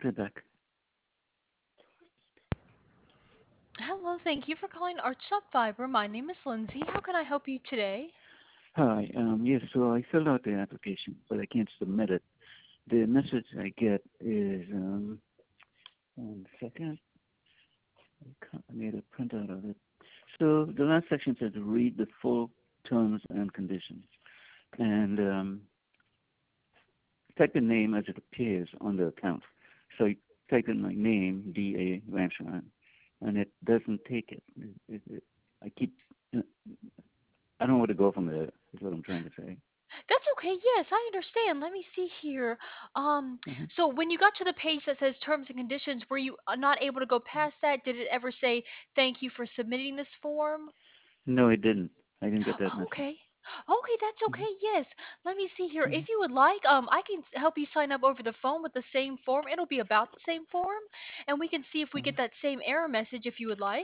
put it back. Hello, thank you for calling Archstop Fiber. My name is Lindsay. How can I help you today? Hi. Yes, so I filled out the application, but I can't submit it. The message I get is, 1 second. I made a printout of it. So the last section says read the full terms and conditions. And type the name as it appears on the account. So I type in my name, D.A. Ramcharan, and it doesn't take it. I keep, I don't know where to go from there, is what I'm trying to say. That's okay. Yes, I understand. Let me see here. Uh-huh. So when you got to the page that says terms and conditions, were you not able to go past that? Did it ever say thank you for submitting this form? No, it didn't. I didn't get that message. Okay. Okay, that's okay. Mm-hmm. Yes. Let me see here. Mm-hmm. If you would like, I can help you sign up over the phone with the same form. It'll be about the same form, and we can see if we get that same error message if you would like.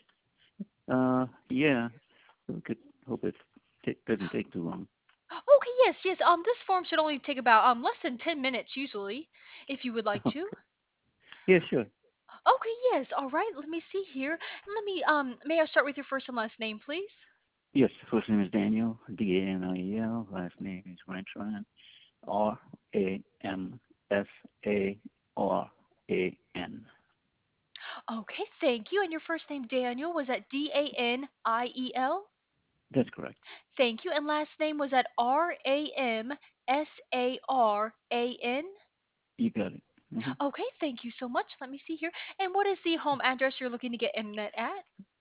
Yeah. We could hope it doesn't take too long. Okay, yes, yes. This form should only take about less than 10 minutes usually, if you would like to. Yeah, sure. Okay, yes. All right. Let me see here. Let me may I start with your first and last name, please? Yes, first name is Daniel, Daniel. Last name is Rentran, Ramassaran. Okay, thank you. And your first name, Daniel, was that Daniel? That's correct. Thank you. And last name was that Ramsaran? You got it. Okay, thank you so much. Let me see here. And what is the home address you're looking to get internet at?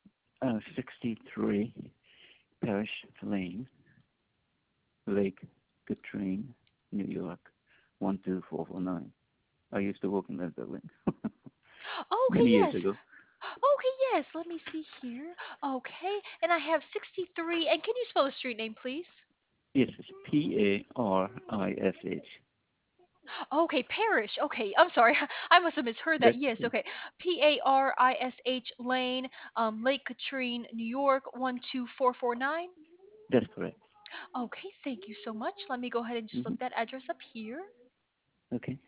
63 Parish Lane, Lake Katrine, New York, 12449. I used to work in that building Okay, many years yes. ago. Okay, yes. Let me see here. Okay, and I have 63. And can you spell the street name, please? Yes, it's Parish. Okay, Parish. Okay, I'm sorry. I must have misheard that. That's Yes, okay. Parish Lane, Lake Katrine, New York, 12449. that's correct. Okay, thank you so much. Let me go ahead and just Hmm. look that address up here. Okay.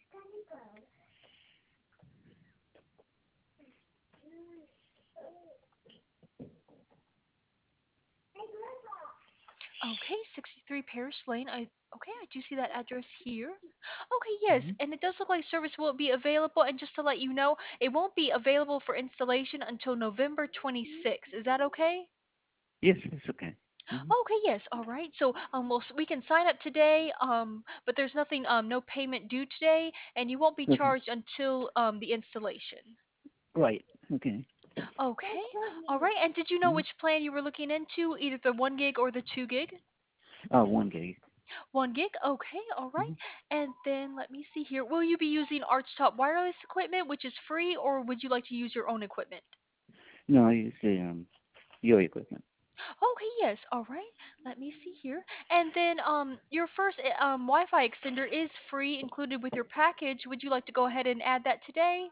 Okay, 63 Parish Lane. I do see that address here. Okay, yes, Hmm. and it does look like service will be available. And just to let you know, it won't be available for installation until November 26th. Is that okay? Yes, it's okay. Hmm. Okay, yes, all right. So we can sign up today, but there's nothing, no payment due today, and you won't be Okay. charged until the installation. Right. Okay. Okay, all right. And did you know Hmm. which plan you were looking into, either the 1 gig or the 2 gig? 1 gig. 1 gig, okay, all right. Hmm. And then let me see here. Will you be using Archtop wireless equipment, which is free, or would you like to use your own equipment? No, I use the your equipment. Okay, yes, all right. Let me see here. And then your first Wi-Fi extender is free included with your package. Would you like to go ahead and add that today?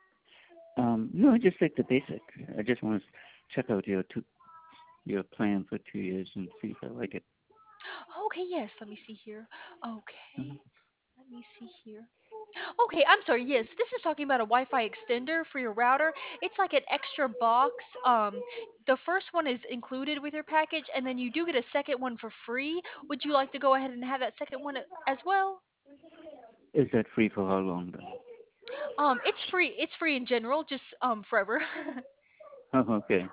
No, I just like the basic. I just want to check out your plan for 2 years and see if I like it. Okay, yes, let me see here. Okay, Mhm. let me see here. Okay, I'm sorry. Yes, this is talking about a Wi-Fi extender for your router. It's like an extra box. The first one is included with your package, and then you do get a second one for free. Would you like to go ahead and have that second one as well? Is that free for how long though? It's free. It's free in general, just forever. Oh, okay.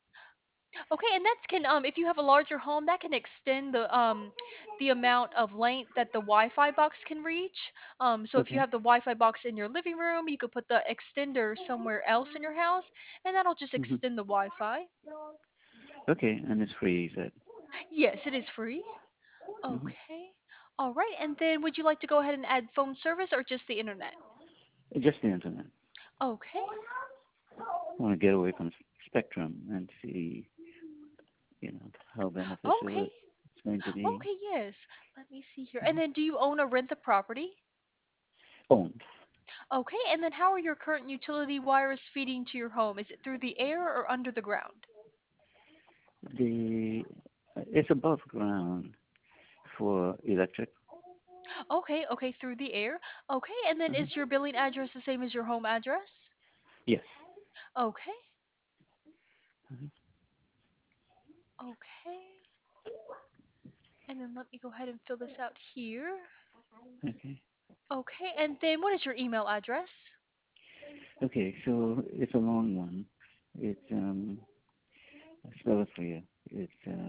Okay, and that's can if you have a larger home, that can extend the amount of length that the Wi-Fi box can reach. So if you Okay. have the Wi-Fi box in your living room, you could put the extender somewhere else in your house, and that'll just Hmm. extend the Wi-Fi. Okay, and it's free, you said. Yes, it is free. Hmm. Okay. All right, and then would you like to go ahead and add phone service or just the internet? Just the internet. Okay. I want to get away from Spectrum and see, how beneficial Okay. it's going to be. Okay, yes. Let me see here. And then do you own or rent the property? Owned. Okay, and then how are your current utility wires feeding to your home? Is it through the air or under the ground? The It's above ground for electric. Okay, okay, through the air. Okay, and then Uh-huh. is your billing address the same as your home address? Yes. Okay, Uh-huh. okay. And then let me go ahead and fill this out here. Okay. Okay, and then what is your email address? Okay, so it's a long one. It's I'll spell it for you. It's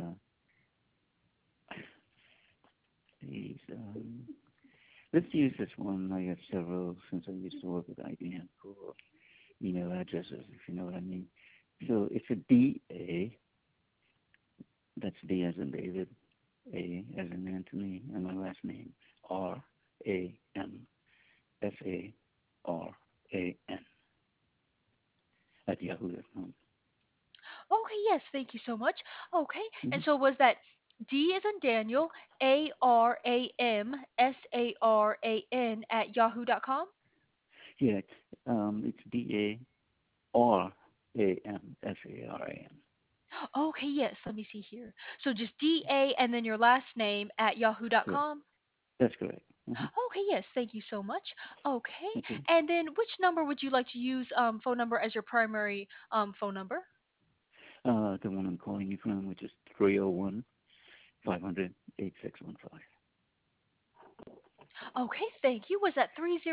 these let's use this one. I have several since I used to work with IBM for email addresses, if you know what I mean. So it's a DA, that's D as in David, A as in Anthony, and my last name, RAMSARAN at yahoo.com. Okay, yes, thank you so much. Okay, Mm-hmm. and so was that D as in Daniel, ARAMSARAN at yahoo.com? Yeah, it's DARAMSARAN. Okay, yes, let me see here. So just DA and then your last name at Correct. yahoo.com? That's correct. Uh-huh. Okay, yes, thank you so much. Okay, Okay. and then which number would you like to use phone number as your primary phone number? The one I'm calling you from, which is 301 500 8615. Okay, thank you. Was that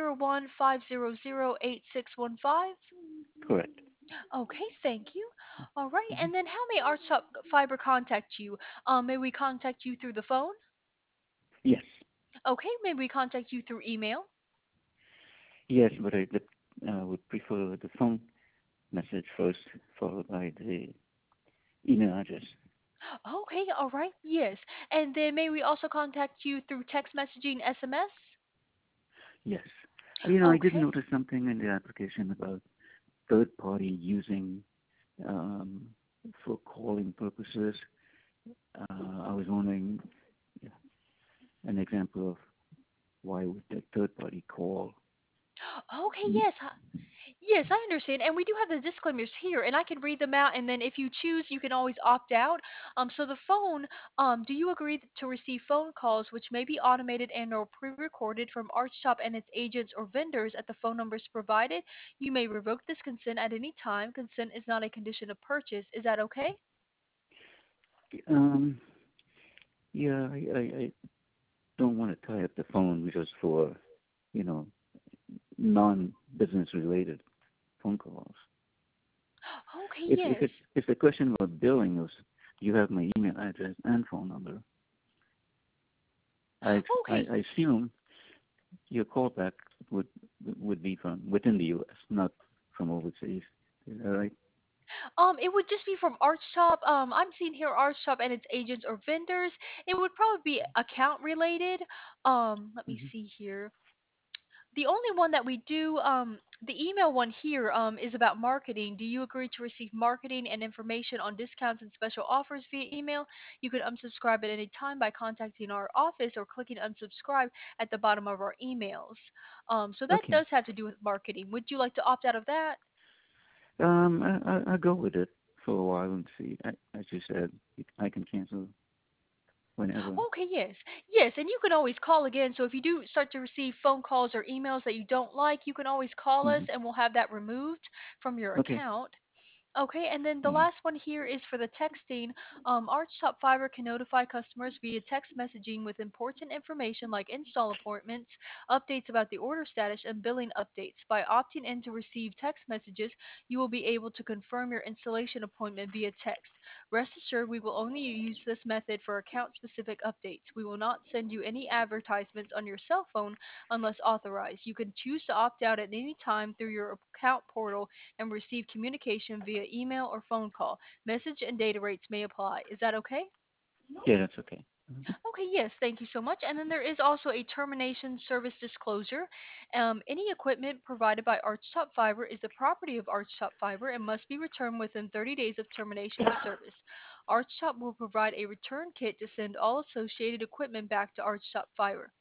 301-500-8615? Correct. Okay, thank you. All right, Hmm. and then how may Archtop Fiber contact you? May we contact you through the phone? Yes. Okay, may we contact you through email? Yes, but I would prefer the phone message first, followed by the email address. Okay, all right, yes. And then may we also contact you through text messaging, SMS? Yes. I did Okay. notice something in the application about third party using um, for calling purposes. I was wondering an example of why would the third party call? Okay, Mm. yes. Yes, I understand. And we do have the disclaimers here, and I can read them out. And then if you choose, you can always opt out. So the phone, do you agree to receive phone calls which may be automated and or pre-recorded from ArchShop and its agents or vendors at the phone numbers provided? You may revoke this consent at any time. Consent is not a condition of purchase. Is that okay? Um, yeah, I don't want to tie up the phone just for, you know, non-business related phone calls. Okay, If yes. it's a question about billing, you have my email address and phone number. Okay. I assume your callback would would be from within the U.S., not from overseas. Is that right? It would just be from ArchShop. I'm seeing here ArchShop and its agents or vendors. It would probably be account related. Let me Hmm. see here. The only one that we do, the email one here, is about marketing. Do you agree to receive marketing and information on discounts and special offers via email? You can unsubscribe at any time by contacting our office or clicking unsubscribe at the bottom of our emails. So that Okay. does have to do with marketing. Would you like to opt out of that? I'll go with it for a while and see. As you said, I can cancel whenever. Okay, yes. Yes, and you can always call again. So if you do start to receive phone calls or emails that you don't like, you can always call Hmm. us and we'll have that removed from your Okay. account. Okay, and then the All right. last one here is for the texting. ArchTop Fiber can notify customers via text messaging with important information like install appointments, updates about the order status, and billing updates. By opting in to receive text messages, you will be able to confirm your installation appointment via text. Rest assured, we will only use this method for account specific updates. We will not send you any advertisements on your cell phone unless authorized. You can choose to opt out at any time through your account portal and receive communication via email or phone call. Message and data rates may apply. Is that okay? Yeah, that's okay. Mhm. Okay, yes, thank you so much. And then there is also a termination service disclosure. Any equipment provided by Archtop Fiber is the property of Archtop Fiber and must be returned within 30 days of termination of service. Archtop will provide a return kit to send all associated equipment back to Archtop Fiber.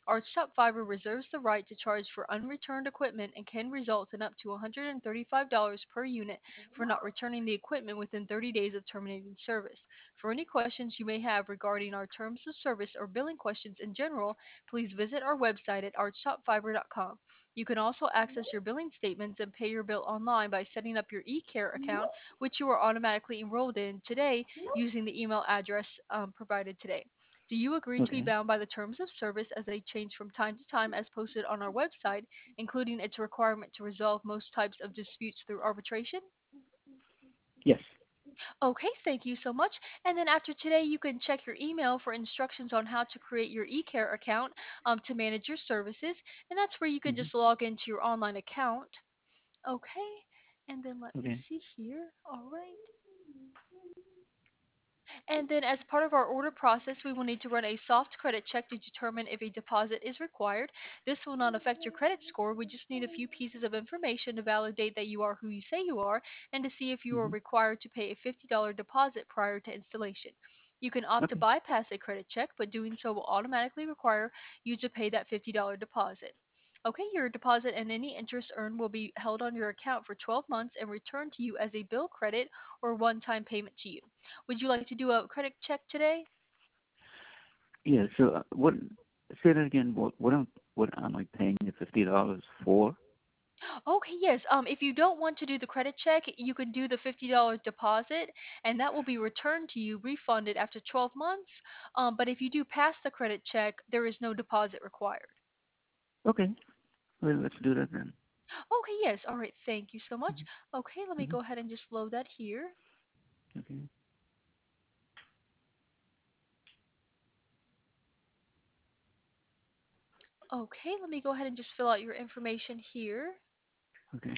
Archtop Fiber reserves the right to charge for unreturned equipment and can result in up to $135 per unit for not returning the equipment within 30 days of terminating service. For any questions you may have regarding our terms of service or billing questions in general, please visit our website at archtopfiber.com. You can also access your billing statements and pay your bill online by setting up your eCare account, which you are automatically enrolled in today using the email address provided today. Do you agree to be Okay. bound by the terms of service as they change from time to time as posted on our website, including its requirement to resolve most types of disputes through arbitration? Yes. Okay, thank you so much. And then after today, you can check your email for instructions on how to create your eCare account to manage your services. And that's where you can Hmm. just log into your online account. Okay, and then let me Okay. see here. All right. And then, as part of our order process, we will need to run a soft credit check to determine if a deposit is required. This will not affect your credit score. We just need a few pieces of information to validate that you are who you say you are and to see if you are Hmm. required to pay a $50 deposit prior to installation. You can opt to Okay. bypass a credit check, but doing so will automatically require you to pay that $50 deposit. Okay, your deposit and any interest earned will be held on your account for 12 months and returned to you as a bill credit or one-time payment to you. Would you like to do a credit check today? Yeah. So what? Say that again. What am I paying the $50 for? Okay, yes. If you don't want to do the credit check, you can do the $50 deposit, and that will be returned to you, refunded after 12 months. But if you do pass the credit check, there is no deposit required. Okay. Well, let's do that then. Okay, yes. All right. Thank you so much. Okay, let me Hmm. go ahead and just load that here. Okay. Okay, let me go ahead and just fill out your information here. Okay.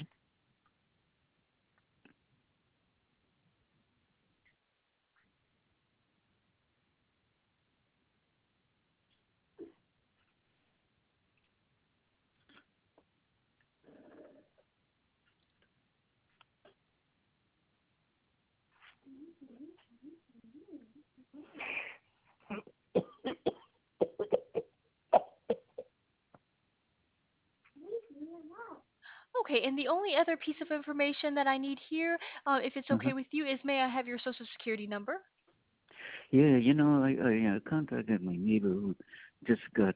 Okay, and the only other piece of information that I need here, if it's Uh-huh. okay with you, is may I have your social security number? Yeah, I contacted my neighbor who just got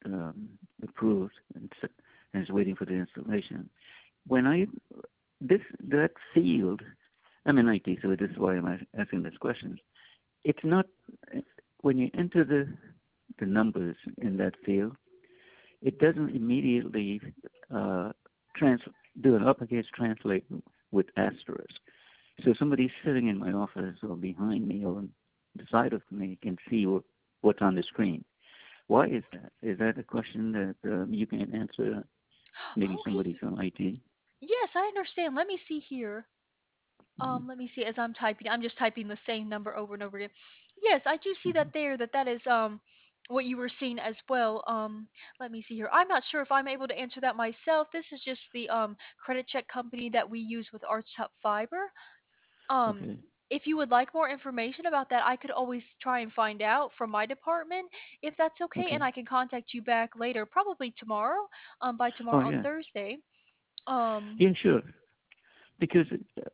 approved and is waiting for the installation. When I this that field, I'm in IT, so this is why I'm asking this question. It's not when you enter the numbers in that field, it doesn't immediately uh, trans do an uppercase translate with asterisk. So somebody sitting in my office or behind me or on the side of me can see what's on the screen. Why is that? Is that a question that you can answer? Maybe somebody Okay, from IT. yes, I understand. Let me see here. Mm-hmm. Let me see as I'm typing. I'm just typing the same number over and over again. Yes, I do see that Mm-hmm. there. That is what you were seeing as well. Let me see here. I'm not sure if I'm able to answer that myself. This is just the credit check company that we use with Archtop Fiber. Um, Okay. if you would like more information about that, I could always try and find out from my department if that's okay, and Okay. I can contact you back later, probably tomorrow. By Oh tomorrow on yeah. Thursday. Um, Yeah, sure. Because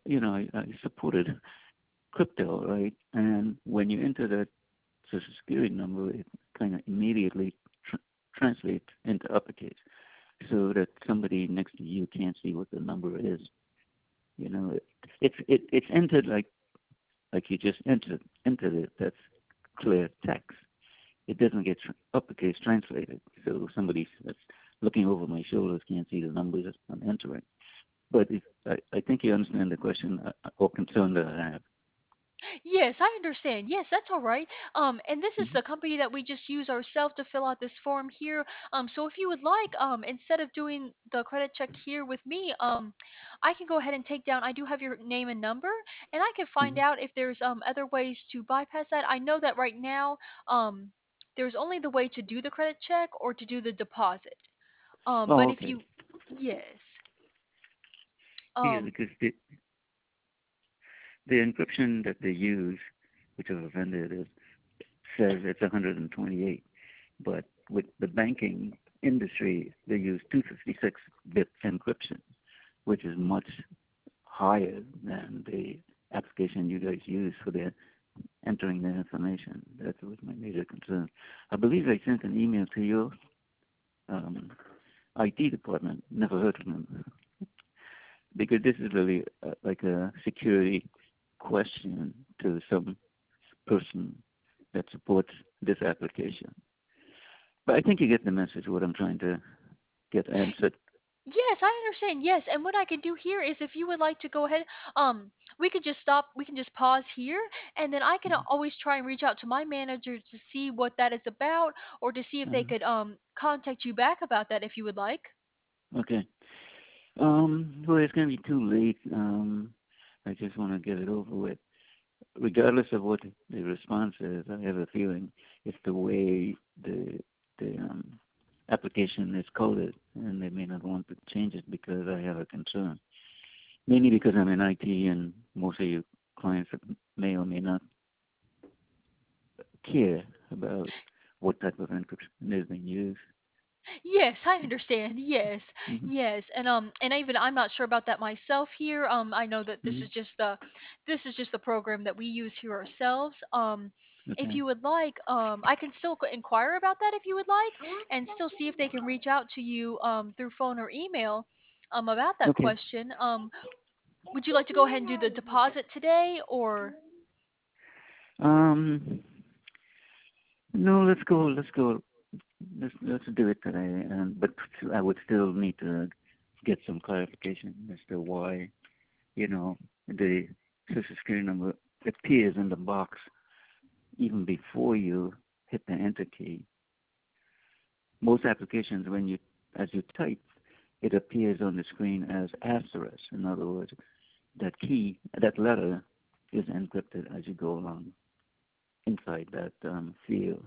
I supported crypto, right? And when you enter that Social Security number, it kind of immediately translates into uppercase, so that somebody next to you can't see what the number is. It's entered like you just entered it. That's clear text. It doesn't get uppercase translated, so somebody that's looking over my shoulders can't see the numbers I'm entering. But I think you understand the question or concern that I have. Yes, I understand. Yes, that's all right. And this is Mm-hmm. the company that we just use ourselves to fill out this form here. So if you would like, instead of doing the credit check here with me, I can go ahead and take down. I do have your name and number, and I can find Mm-hmm. out if there's other ways to bypass that. I know that right now, there's only the way to do the credit check or to do the deposit. But Oh, if okay. you, yes, Yeah, um, because the encryption that they use, whichever vendor it is, says it's 128. But with the banking industry, they use 256-bit encryption, which is much higher than the application you guys use for the entering the information. That was my major concern. I believe I sent an email to your um, IT department. Never heard from them because this is really like a security question to some person that supports this application. But I think you get the message what I'm trying to get answered. Yes, I understand. Yes, and what I can do here is if you would like to go ahead, we could just stop, we can just pause here, and then I can always try and reach out to my manager to see what that is about, or to see if they Uh, could contact you back about that if you would like. okay. Well, it's going to be too late. I just want to get it over with. Regardless of what the response is, I have a feeling it's the way the application is coded, and they may not want to change it because I have a concern. Mainly because I'm in IT, and most of your clients may or may not care about what type of encryption is being used. Yes, I understand. Yes, Hmm. yes, and even I'm not sure about that myself here. I know that Hmm. this is just the program that we use here ourselves. If Okay. you would like, I can still inquire about that if you would like, and still see if they can reach out to you through phone or email about that Okay. question. Would you like to go ahead and do the deposit today, or? Um. No, let's go. Let's go. Let's do it today. But I would still need to get some clarification as to why, the Social Security number appears in the box even before you hit the enter key. Most applications, as you type, it appears on the screen as asterisk. In other words, that letter is encrypted as you go along inside that field.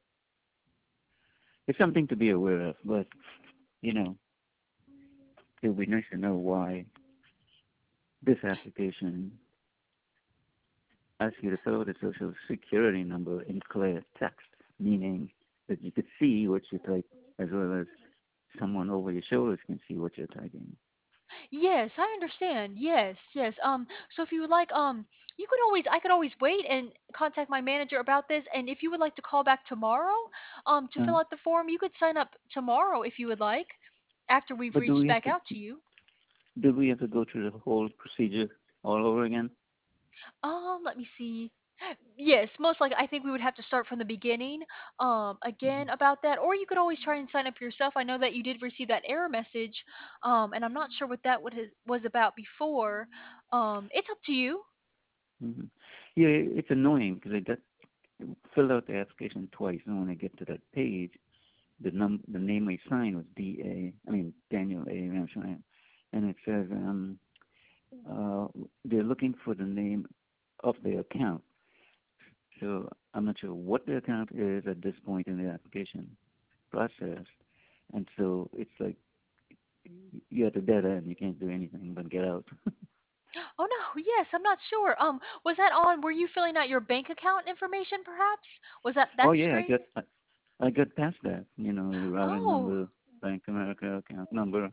It's something to be aware of, but you know, it would be nice to know why this application asks you to fill out a social security number in clear text, meaning that you could see what you type as well as someone over your shoulders can see what you're typing. Yes, I understand. Yes, yes. So if you would like, you could always, I could always wait and contact my manager about this. And if you would like to call back tomorrow, to Uh, fill out the form, you could sign up tomorrow if you would like, after we've but do reached we have back to out to you. go through the whole procedure all over again? Let me see. Yes, most likely, I think we would have to start from the beginning, again Hmm. about that. Or you could always try and sign up yourself. I know that you did receive that error message, and I'm not sure what that was about before. It's up to you. Hmm. Yeah, it's annoying because I got filled out the application twice, and when I get to that page, the name I signed was Daniel A. Ramshaw, and it says uh, they're looking for the name of the account. So I'm not sure what the account is at this point in the application process, and so it's like you're at the dead end. You can't do anything but get out. Oh no, yes, I'm not sure. Was that on, were you filling out your bank account information perhaps? Was that Oh that yeah, screen? I got past that. The routing Oh, number, Bank of America account number,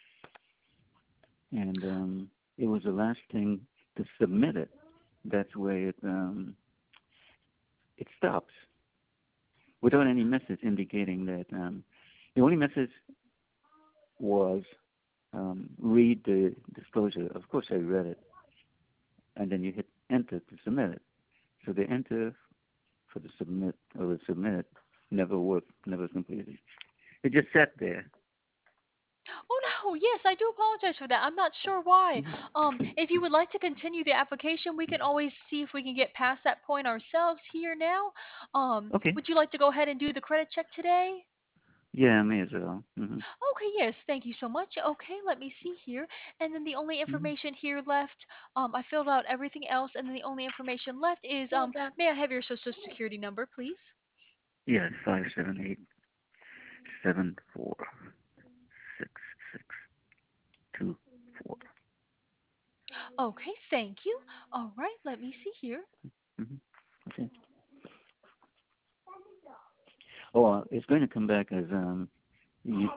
and it was the last thing to submit it. That's where it stops without any message indicating that the only message was read the disclosure. Of course, I read it, and then you hit enter to submit it. So the enter for the submit or the submit never worked, never completed. It just sat there. oh no, yes, I do apologize for that. I'm not sure why. Hmm. If you would like to continue the application, we can always see if we can get past that point ourselves here now. Okay. Would you like to go ahead and do the credit check today? Yeah, I may as well. Hmm. Okay, yes, thank you so much. Okay, let me see here. And then the only Hmm. information here left, I filled out everything else, and then the only information left is, may I have your social security number, please? Yeah, 578-74-662-4. Okay, thank you. All right, let me see here. Hmm. Okay. oh, it's going to come back as you,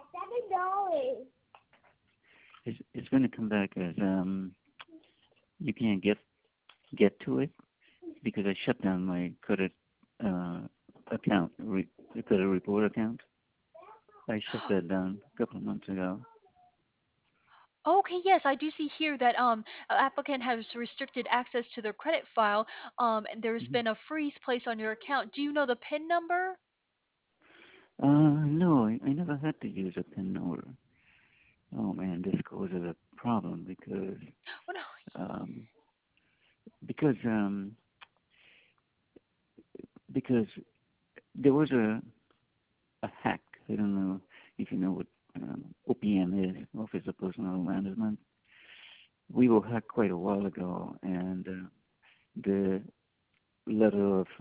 it's going to come back as you can't get to it because I shut down my credit uh, account, the credit report account. I shut that down a couple of months ago. Okay, yes, I do see here that an applicant has restricted access to their credit file, and there's Hmm. been a freeze placed on your account. Do you know the PIN number? No, I never had to use a PIN number. Oh man, this causes a problem Oh, no. um, because um, because there was a hack. I don't know if you know what OPM is, Office of Personal Management. We were hacked quite a while ago, and the letter of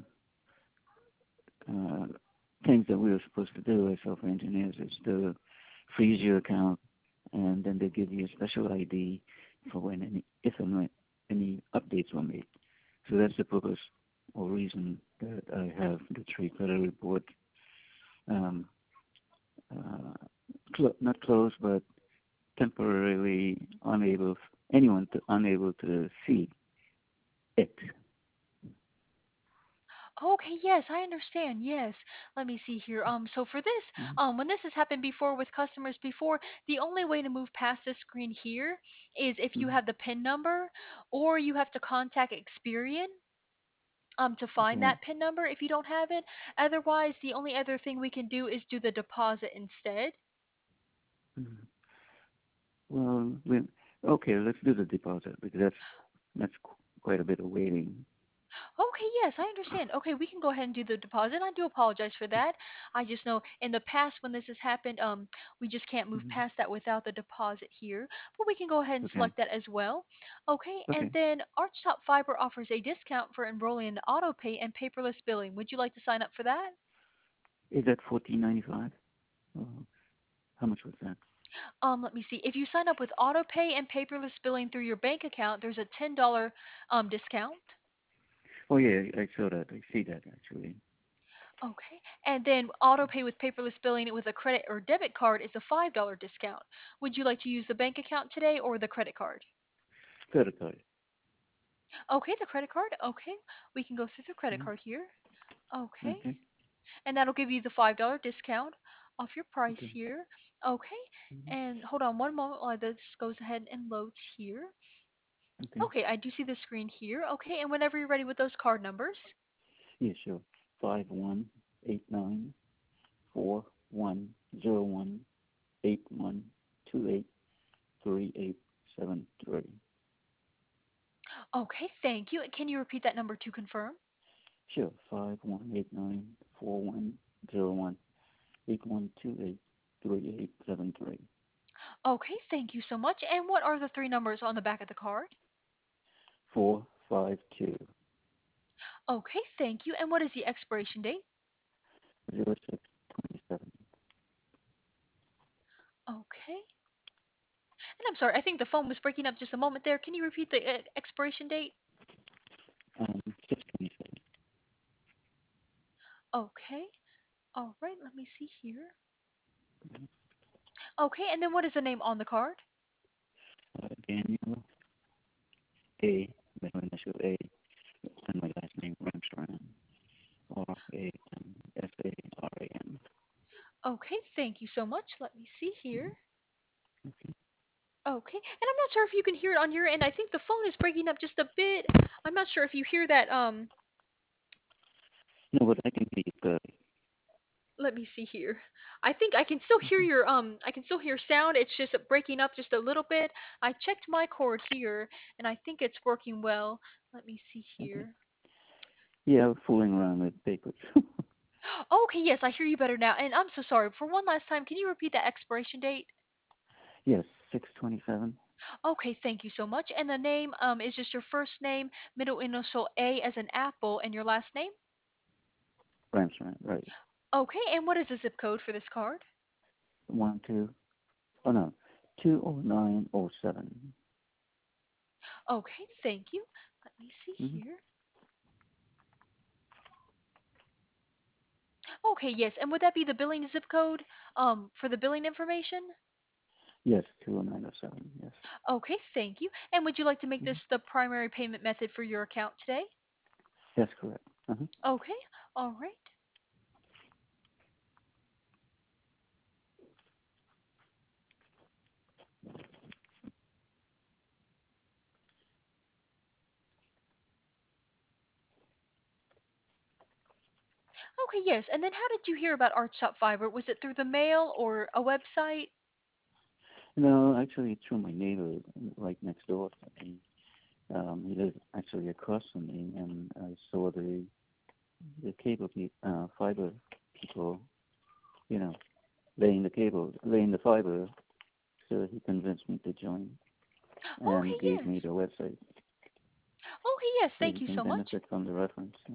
uh, things that we were supposed to do as software engineers is to freeze your account, and then they give you a special ID for when if and when any updates were made. So that's the purpose or reason that I have the trade credit report um, uh, not closed, but temporarily unable to see it. Okay, yes, I understand. Yes. Let me see here. So for this, Mm-hmm. when this has happened before with customers before, the only way to move past this screen here is if you Mm-hmm. have the PIN number, or you have to contact Experian to find Okay. that PIN number if you don't have it. Otherwise, the only other thing we can do is do the deposit instead. Mm-hmm. Well, okay, let's do the deposit because that's quite a bit of waiting. Okay, yes, I understand. Okay, we can go ahead and do the deposit. I do apologize for that. I just know in the past when this has happened, we just can't move Mm-hmm. past that without the deposit here. But we can go ahead and Okay. select that as well. Okay, and Okay. then Archtop Fiber offers a discount for enrolling in AutoPay and paperless billing. Would you like to sign up for that? Is that 14.95? Oh, how much was that? Let me see. If you sign up with AutoPay and paperless billing through your bank account, there's a $10 discount. Oh yeah, I saw that. I see that actually. Okay. And then auto pay with paperless billing with a credit or debit card is a $5 discount. Would you like to use the bank account today or the credit card? Credit card. Okay, the credit card. Okay. We can go through the credit Mm-hmm. card here. Okay. Okay. And that'll give you the $5 discount off your price Okay. here. Okay. Mm-hmm. And hold on one moment while this goes ahead and loads here. Okay. Okay, I do see the screen here. Okay, and whenever you're ready with those card numbers. Yeah, sure. 5189410181283873. Okay, thank you. Can you repeat that number to confirm? Sure. 5189410181283873. Okay, thank you so much. And what are the three numbers on the back of the card? 452 Okay, thank you. And what is the expiration date? 0627. Okay. And I'm sorry, I think the phone was breaking up just a moment there. Can you repeat the expiration date? 627. Okay. All right, let me see here. Okay, and then what is the name on the card? Daniel A. Middle initial A. And my last name Ramsaran. Ramsaran. Okay, thank you so much. Let me see here. Mm-hmm. Okay. Okay, and I'm not sure if you can hear it on your end. I think the phone is breaking up just a bit. I'm not sure if you hear that. No, but I can hear you good. Let me see here. I think I can still hear Okay. your I can still hear sound. It's just breaking up just a little bit. I checked my cord here and I think it's working well. Let me see Okay. here. Yeah, I'm fooling around with papers. Okay, yes, I hear you better now. And I'm so sorry. For one last time, can you repeat that expiration date? Yes, 627. Okay, thank you so much. And the name is just your first name, middle initial A as an apple, and your last name? Ramsaran, right. Okay, and what is the zip code for this card? 12. Oh no, 20907. Okay, thank you. Let me see Mm-hmm. here. Okay, yes. And would that be the billing zip code for the billing information? Yes, 20907. Yes. Okay, thank you. And would you like to make Mhm. this the primary payment method for your account today? That's correct. Uh-huh. Okay, all right. Okay, yes. And then how did you hear about Art Shop Fiber? Was it through the mail or a website? No, actually, it's from my neighbor right next door to me. He lives actually across from me, and I saw the fiber people, you know, laying the fiber. So he convinced me to join Okay, and gave me yes. the website Okay, yes. so Thank you you can so much. benefit from the reference. Yeah.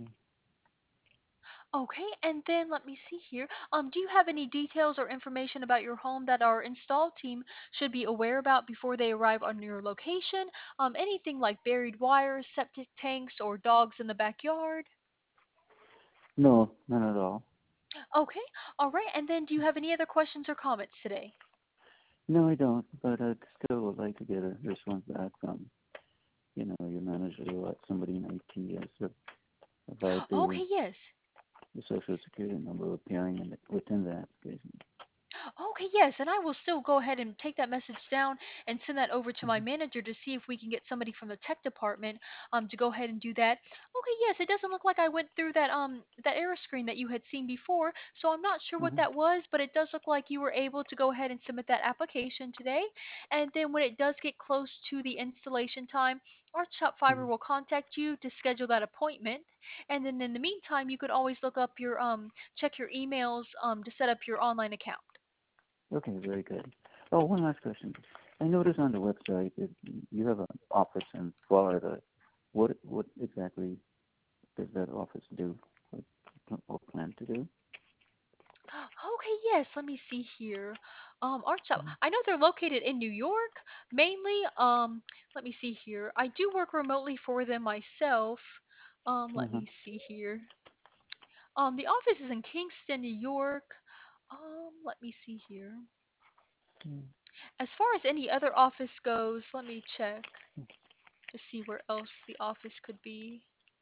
Okay, and then let me see here. Do you have any details or information about your home that our install team should be aware about before they arrive on your location? Anything like buried wires, septic tanks, or dogs in the backyard? No, none at all. Okay, all right. And then do you have any other questions or comments today? No, I don't. But I still would like to get a response back from, your manager or somebody in IT about Okay, yes. the social security number appearing within the application. Okay, yes, and I will still go ahead and take that message down and send that over to my Hmm. manager to see if we can get somebody from the tech department to go ahead and do that. Okay, yes, it doesn't look like I went through that error screen that you had seen before, so I'm not sure what Hmm. that was, but it does look like you were able to go ahead and submit that application today. And then when it does get close to the installation time, our Shop Fiber Hmm. will contact you to schedule that appointment. And then in the meantime, you could always look up your check your emails to set up your online account. Okay, very good. Oh, one last question. I noticed on the website that you have an office in Florida. What exactly does that office do? Or plan to do? Okay, yes, let me see here. Art shop. Mm-hmm. I know they're located in New York, mainly. Let me see here. I do work remotely for them myself. Let Uh-huh. me see here. The office is in Kingston, New York. Let me see here. As far as any other office goes, let me check to see where else the office could be.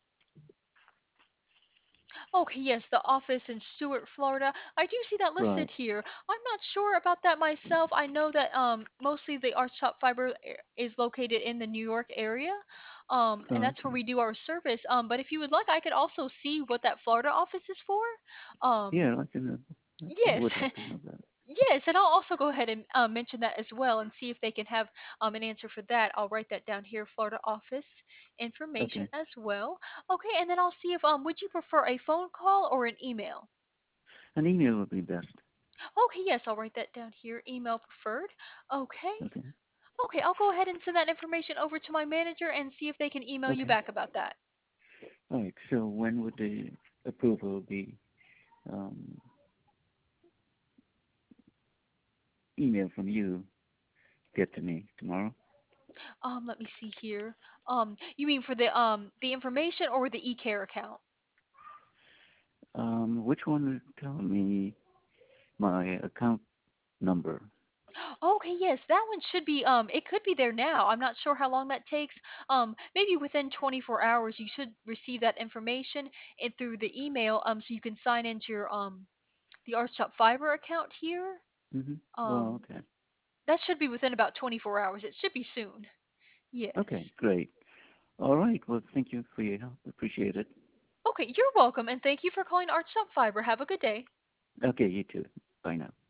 Okay, yes, the office in Stuart, Florida. I do see that Right. listed here. I'm not sure about that myself. I know that mostly the Art Shop Fiber is located in the New York area. And Oh, that's where okay. we do our service. But if you would like, I could also see what that Florida office is for. Um, Yeah, I'd like to know. I yes. would like to know that. Yes, and I'll also go ahead and mention that as well and see if they can have an answer for that. I'll write that down here, Florida office information Okay. as well. Okay, and then I'll see if would you prefer a phone call or an email? An email would be best. Okay, yes, I'll write that down here, email preferred. Okay. Okay. Okay, I'll go ahead and send that information over to my manager and see if they can email you Okay. back about that. All right. So when would the approval be um, email from you get to me tomorrow? Let me see here. You mean for the information or the eCare account? Which one would tell me my account number? Okay, yes, that one should be it could be there now. I'm not sure how long that takes. Maybe within 24 hours you should receive that information and through the email so you can sign into your the Art Shop Fiber account here. Mm-hmm. Oh, Um okay. that should be within about 24 hours. It should be soon. Okay, Yes. great. All right. Well, thank you for your help. Appreciate it. Okay, you're welcome and thank you for calling Art Shop Fiber. Have a good day. Okay, you too. Bye now.